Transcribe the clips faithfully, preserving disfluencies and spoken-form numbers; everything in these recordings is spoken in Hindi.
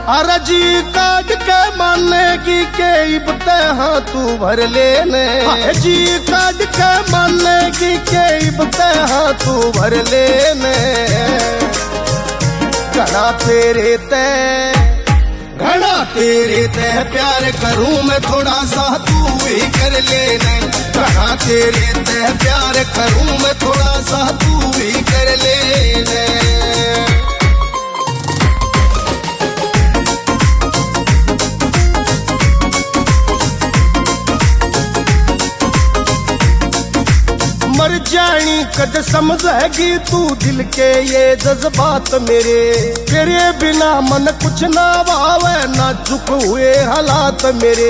अरजी काट के मानेगी के इब्तिहा तू भर लेने, जी काट के मानेगी के इब्तिहा तू भर लेने। घना तेरे ते घना तेरे ते प्यार करूं मैं थोड़ा सा तू भी कर लेने। घना तेरे ते प्यार करूं मैं थोड़ा सा तू भी कर लेने। मर जानी कद समझेगी तू दिल के ये जज्बात मेरे, तेरे बिना मन कुछ ना भावे नाजुक हुए हालात मेरे।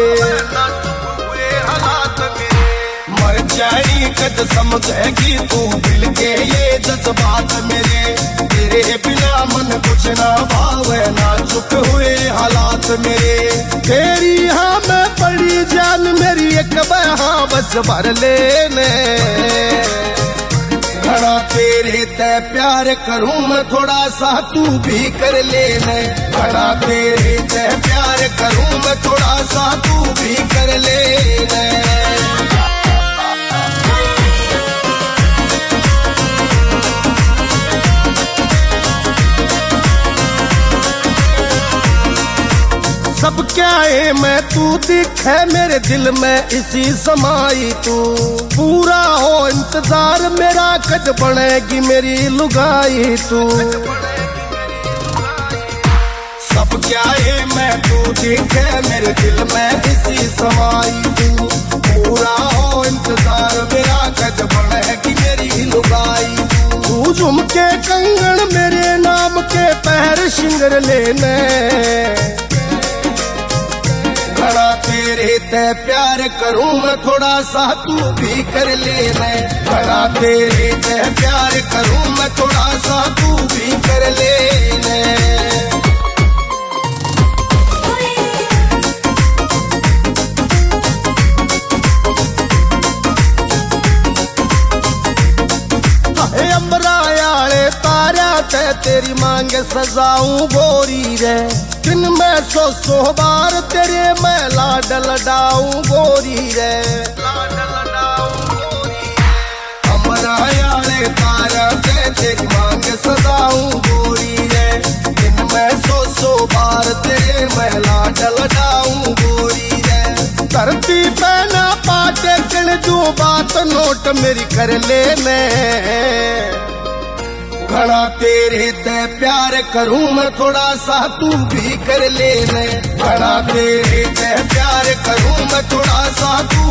मर जानी कद समझेगी तू दिल के ये जज्बात मेरे, तेरे बिना मन कुछ ना भावे नाजुक हुए हालात मेरे। तेरी हाँ में पड़ी जान मेरी एक बहा बस भर लेने। घना तेरे ते प्यार करूं मैं थोड़ा सा तू भी कर लेने। घना तेरे ते प्यार करूं मैं थोड़ा सा तू भी कर लेने। सब क्या है मैं तू दिखे मेरे दिल में इसी समाई तू, पूरा हो इंतजार मेरा कद बनेगी मेरी लुगाई तू। सब क्या है मैं तू दिखे मेरे दिल में इसी समाई तू, पूरा हो इंतजार मेरा कद बनेगी मेरी लुगाई तू। झुमके कंगन मेरे नाम के पैर शिंगर लेने। घना तेरे ते प्यार करूं मैं थोड़ा सा तू भी कर लेने। घना तेरे ते प्यार करूं मैं थोड़ा सा तू भी कर लेने। अमरायाले तारा ते तेरी मांगे सजाऊं गोरी रे, दिन में सौ सौ बार तेरे मैं लाड लडाऊं गोरी रे। अमरायाले तारा ते तेरी मांग सजाऊं गोरी रे, दिन में सौ सौ बार तेरे मैं लाड लडाऊं गोरी रे। धरती पे ना पाटे कण जो बात नोट मेरी कर लेने। घना तेरे ते प्यार करूं मैं थोड़ा सा तू भी कर लेने। घना तेरे ते प्यार करूं मैं थोड़ा सा तू